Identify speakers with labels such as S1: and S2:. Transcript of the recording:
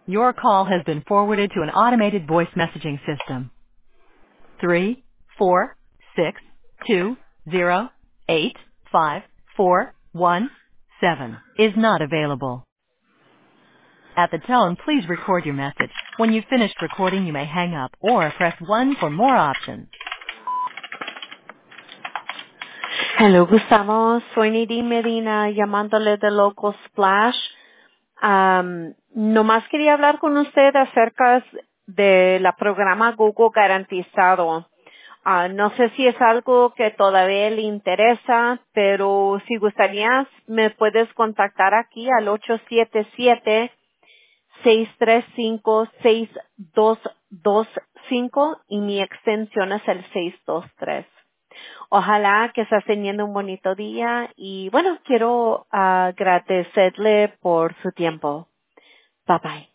S1: Your call has been forwarded to an automated voice messaging system. 34620854117 is not available. At the tone, please record your message. When you've finished recording, you may hang up or press 1 for more options.
S2: Hello, Gustavo. Soy Nadine Medina llamándole de Local Splash. Nomás quería hablar con usted acerca de la programa Google Garantizado. No sé si es algo que todavía le interesa, pero si gustaría, me puedes contactar aquí al 877-635-6225 y mi extensión es el 623. Ojalá que estés teniendo un bonito día y bueno, quiero agradecerle por su tiempo. Bye bye.